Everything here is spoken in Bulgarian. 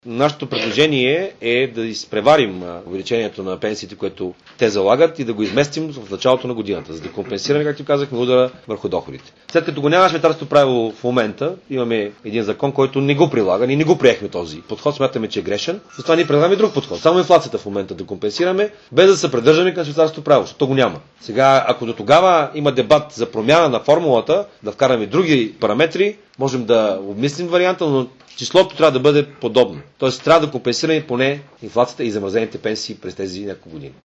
Нашето предложение е да изпреварим увеличението на пенсиите, което те залагат, и да го изместим в началото на годината, за да компенсираме, както казахме, удара върху доходите. След като го няма швейцарското правило в момента, имаме един закон, който не го прилага, ние не го приехме този подход, смятаме, че е грешен. Затова ние предлагаме друг подход. Само инфлацията в момента да компенсираме, без да се придържаме към швейцарското правило, защото го няма. Сега, ако до тогава има дебат за промяна на формулата, да вкараме други параметри, можем да обмислим варианта, но числото трябва да бъде подобно. Тоест трябва да компенсираме поне инфлацията и замразените пенсии през тези няколко години.